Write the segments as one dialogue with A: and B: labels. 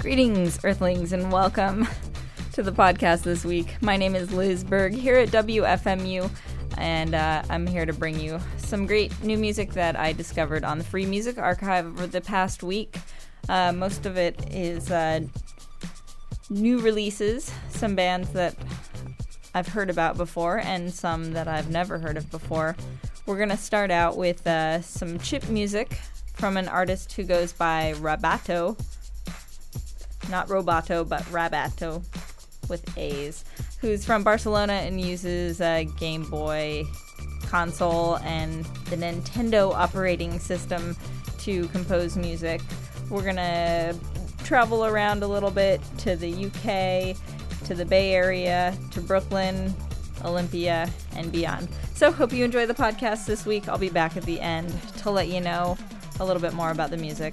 A: Greetings, Earthlings, and welcome to the podcast this week. My name is Liz Berg here at WFMU, and I'm here to bring you some great new music that I discovered on the Free Music Archive over the past week. Most of it is new releases, some bands that I've heard about before, and some that I've never heard of before. We're going to start out with some chip music from an artist who goes by Rabato. Not Robato, but Rabato with A's, who's from Barcelona and uses a Game Boy console and the Nintendo operating system to compose music. We're gonna travel around a little bit to the UK, to the Bay Area, to Brooklyn, Olympia, and beyond. So hope you enjoy the podcast this week. I'll be back at the end to let you know a little bit more about the music.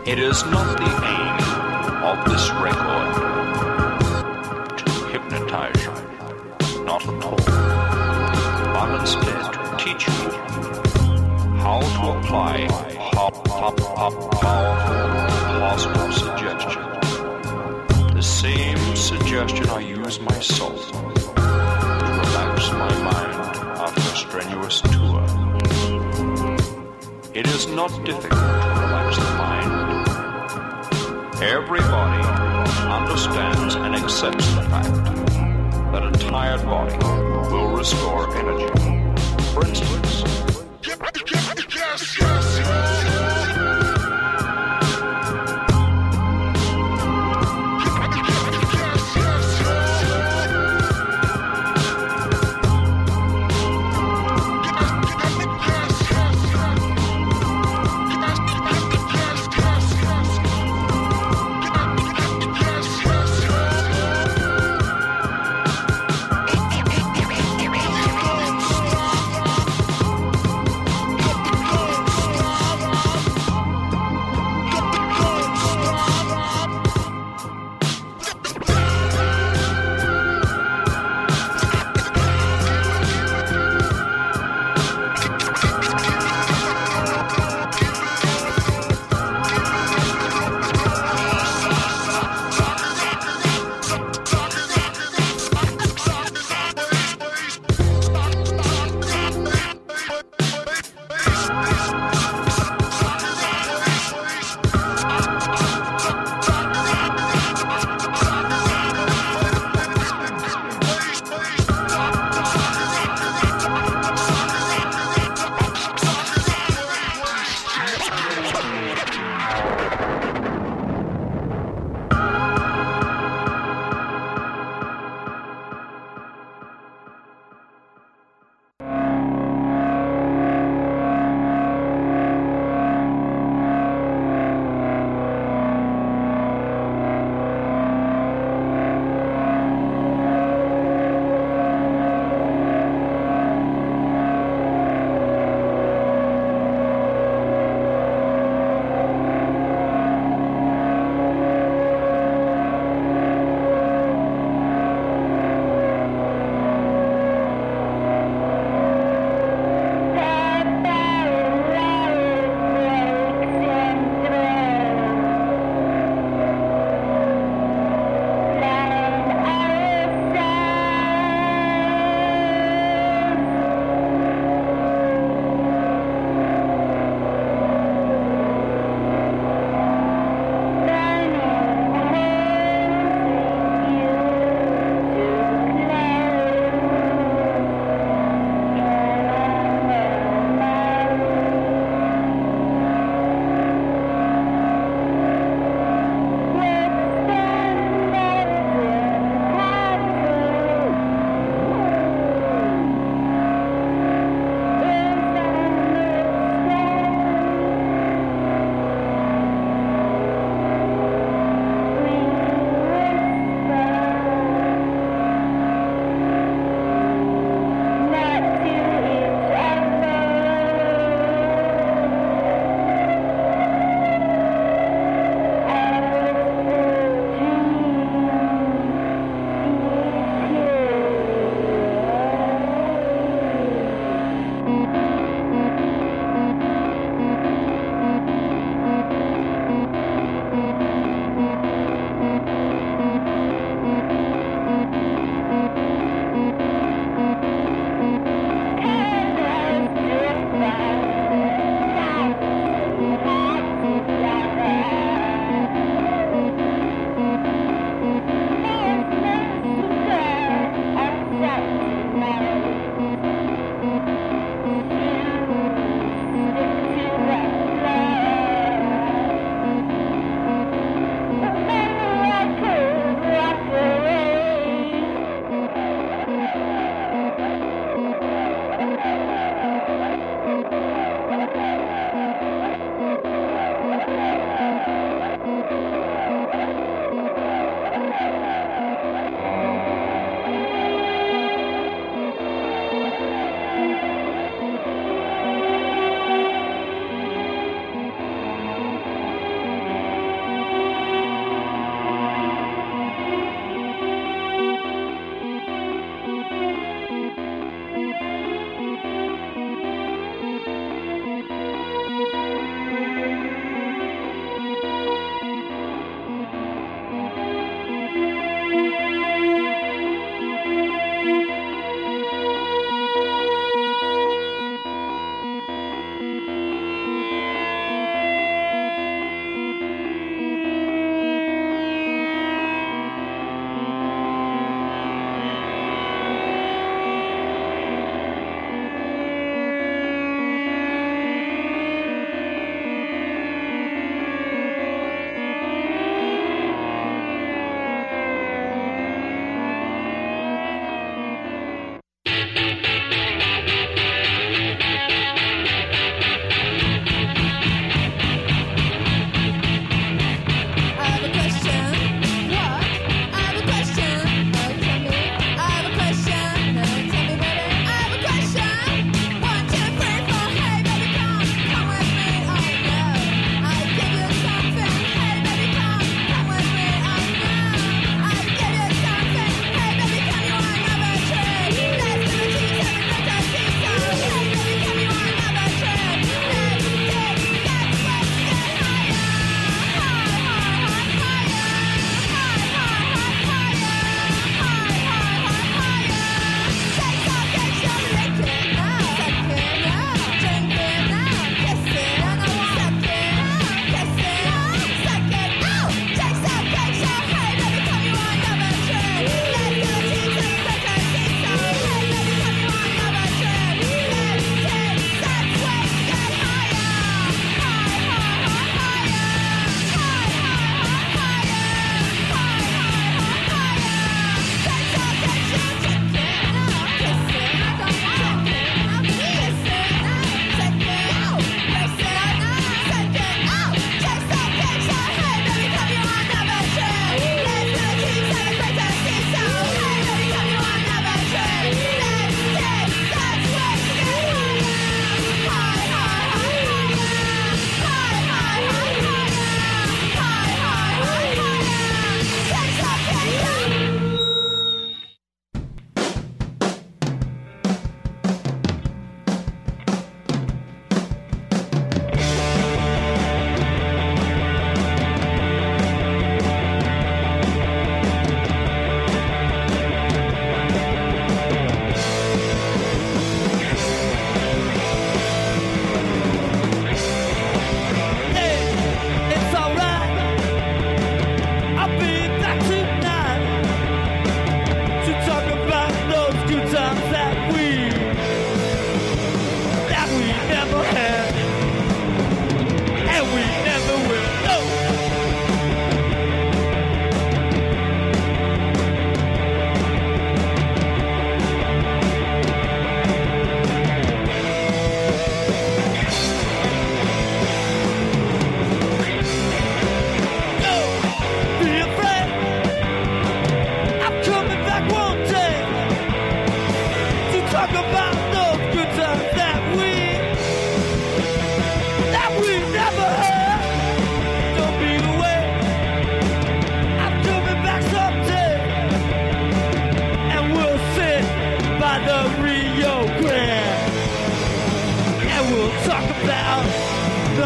B: It is not the aim of this record to hypnotize you, not at all, but instead to teach you how to apply powerful plausible suggestion. The same suggestion I use myself to relax my mind after a strenuous tour. It is not difficult to relax the mind. Everybody understands and accepts the fact that a tired body will restore energy. For instance,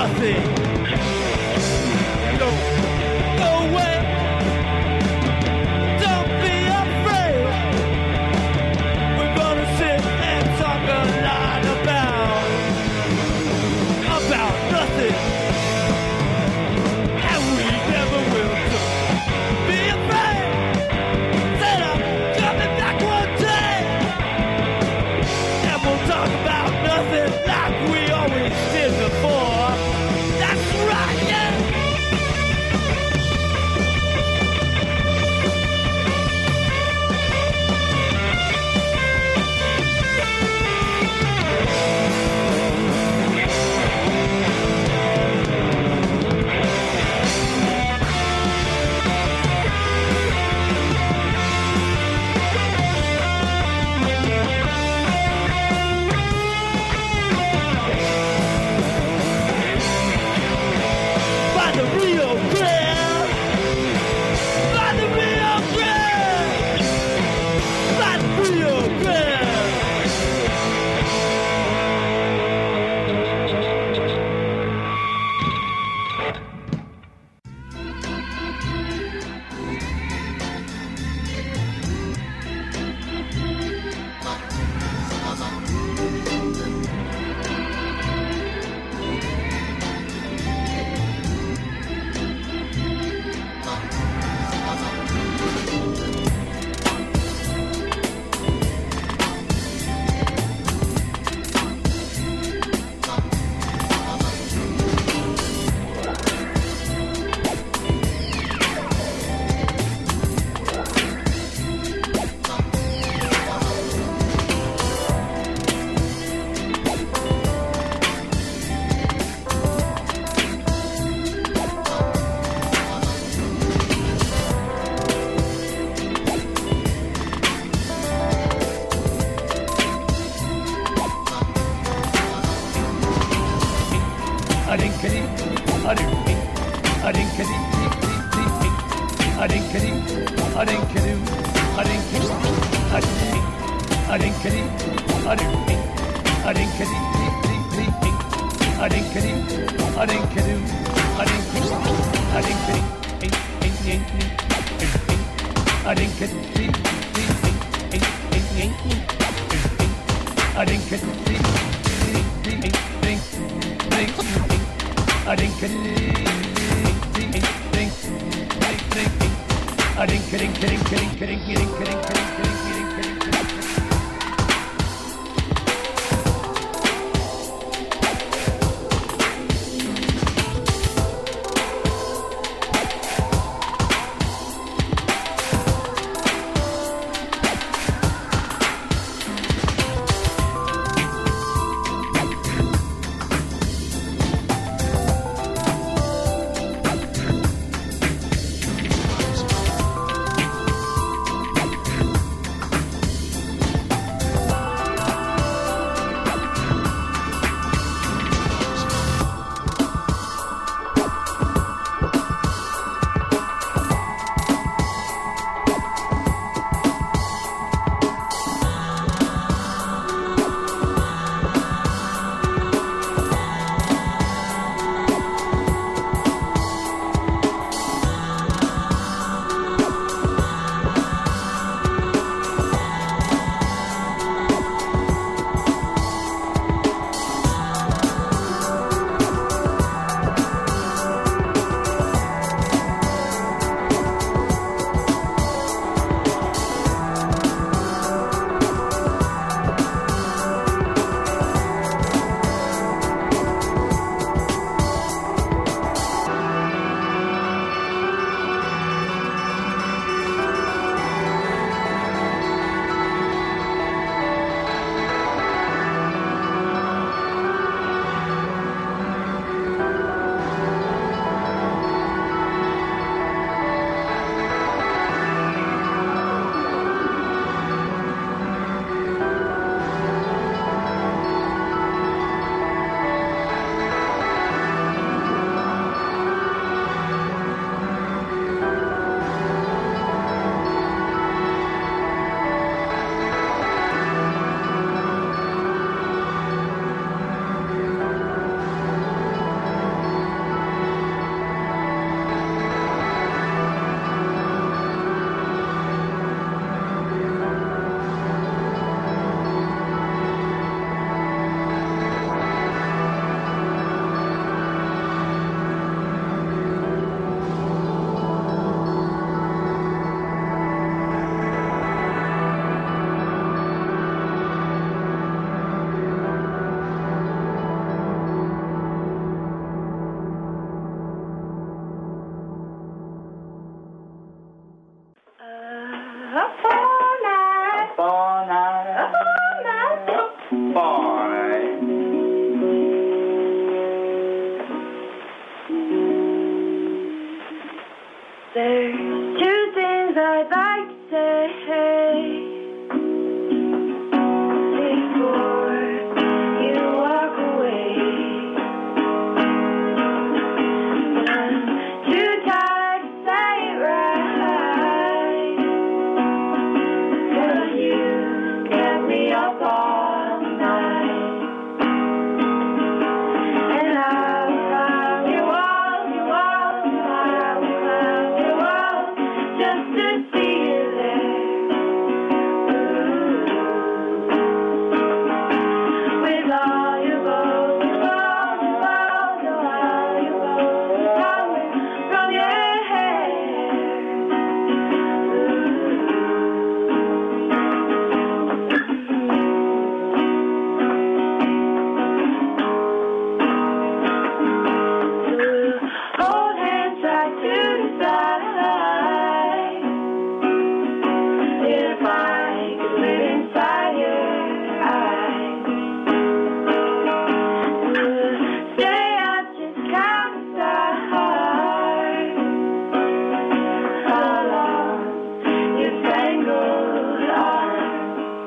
C: nothing. Go away. Don't be afraid. We're gonna sit and talk a lot about nothing. And we never will. Don't be afraid. Said I'm coming back one day. And we'll talk about nothing like we always did before. That's right, yeah. By the Rio Grande, by the Rio Grande, by the Rio Grande.
D: There's two things I'd like to say before you walk away. I'm too tired to say it right, 'cause you kept me up all night. And I will climb your walls, I will climb your walls just to see you there. With all your gold, all your gold coming from your hair. Hold hands right to the side. If I could live inside your eyes, stay up, just count the stars. How long your tangled arms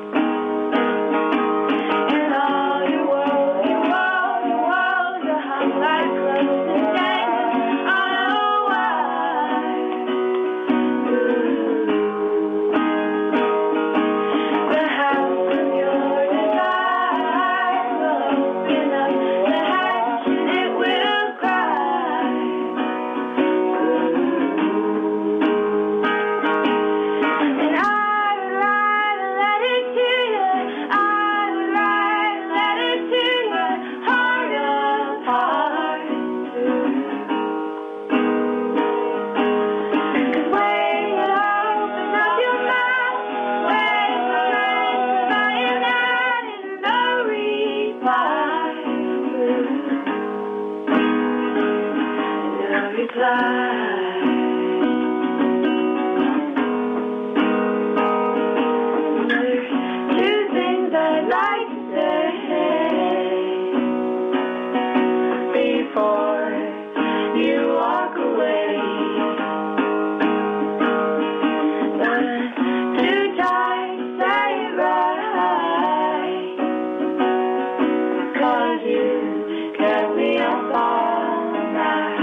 D: and all your walls, are hung like clothes and dangled on a wire. The house of your desire will open up the hatch and it will cry. And I would write a letter to you. I would write a letter to you, heart apart. 'Cause when you open up your mouth, when my friends are lying out and no reply, no reply. There's two things I'd like to say before you walk away. I'm too tired to say it right, 'cause you kept me up all night.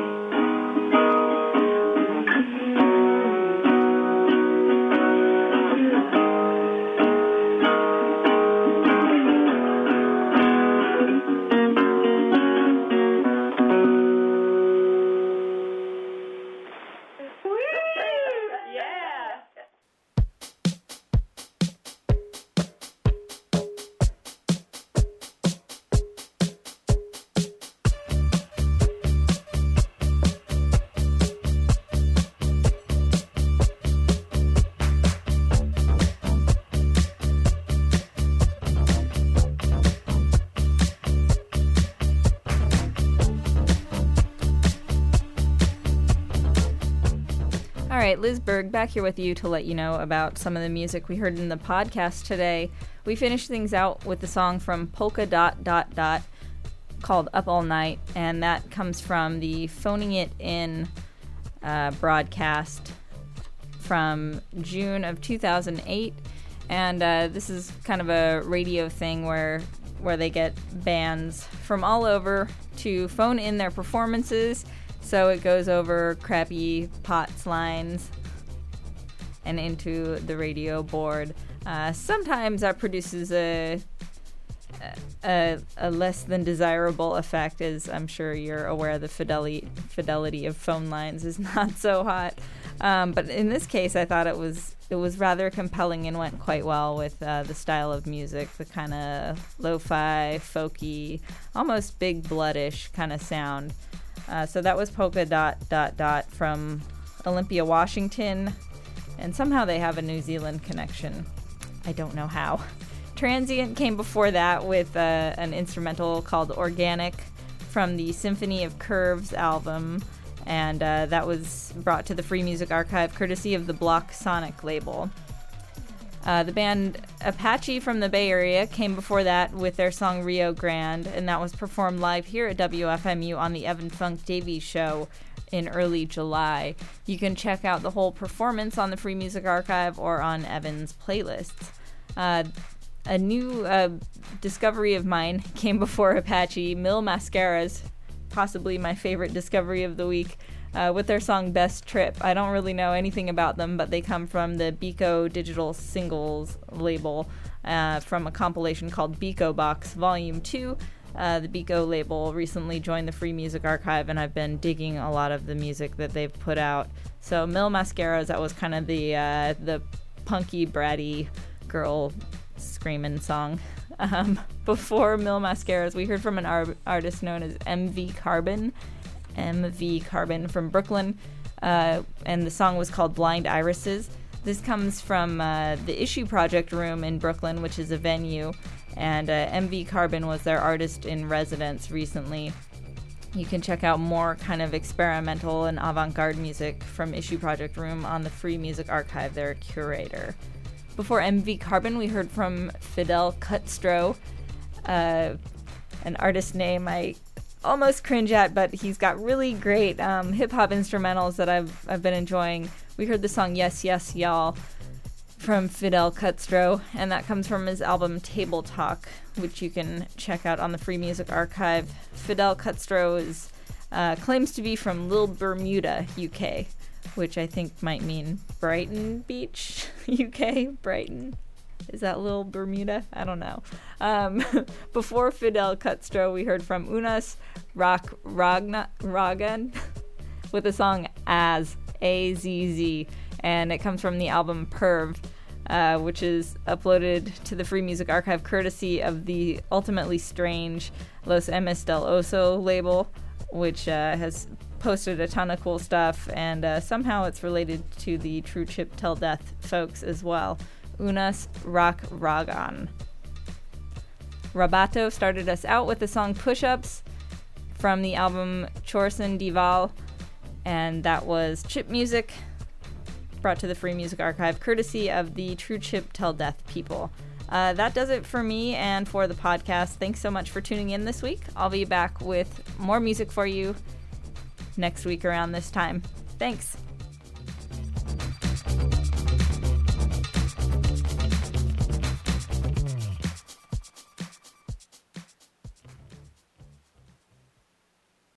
D: Yeah.
A: All right, Liz Berg back here with you to let you know about some of the music we heard in the podcast today. We finished things out with the song from Polka Dot Dot Dot called Up All Night, and that comes from the Phoning It In broadcast from June of 2008. And this is kind of a radio thing where they get bands from all over to phone in their performances. So it goes over crappy POTS lines and into the radio board. Sometimes that produces a less than desirable effect, as I'm sure you're aware the fidelity of phone lines is not so hot. But in this case, I thought it was rather compelling and went quite well with the style of music, the kind of lo-fi, folky, almost Big Bloodish kind of sound. So that was Polka Dot Dot Dot from Olympia, Washington, and somehow they have a New Zealand connection. I don't know how. Transient came before that with an instrumental called Organic from the Symphony of Curves album, and that was brought to the Free Music Archive courtesy of the Block Sonic label. The band Apache from the Bay Area came before that with their song Rio Grande, and that was performed live here at WFMU on the Evan Funk Davies Show in early July. You can check out the whole performance on the Free Music Archive or on Evan's playlists. A new discovery of mine came before Apache. Mil Mascaras, possibly my favorite discovery of the week, with their song Best Trip. I don't really know anything about them, but they come from the Biko Digital Singles label, from a compilation called Biko Box Volume 2. The Biko label recently joined the Free Music Archive, and I've been digging a lot of the music that they've put out. So Mil Mascaras, that was kind of the punky, bratty girl screaming song. Before Mil Mascaras, we heard from an artist known as MV Carbon from Brooklyn, and the song was called Blind Irises. This comes from the Issue Project Room in Brooklyn, which is a venue, and MV Carbon was their artist in residence recently. You can check out more kind of experimental and avant-garde music from Issue Project Room on the Free Music Archive, their curator. Before MV Carbon, we heard from Fidel Cutstro, an artist name I almost cringe at, but he's got really great hip-hop instrumentals that I've been enjoying. We heard the song Yes, Yes, Y'all from Fidel Cutstro, and that comes from his album Table Talk, which you can check out on the Free Music Archive. Fidel Cutstro claims to be from Little Bermuda, UK, which I think might mean Brighton Beach, UK, Brighton. Is that Little Bermuda? I don't know. Before Fidel Cutstro, we heard from Unas Ragan with the song Azz, A-Z-Z, and it comes from the album Perv, which is uploaded to the Free Music Archive courtesy of the Ultimately Strange Los Emes del Oso label, which has posted a ton of cool stuff, and somehow it's related to the True Chip Till Death folks as well. Unas Ragan. Rabato started us out with the song Push-Ups from the album Chorsen Dival, and that was chip music brought to the Free Music Archive courtesy of the True Chip Till Death people. That does it for me and for the podcast. Thanks so much for tuning in this week. I'll be back with more music for you next week around this time. Thanks.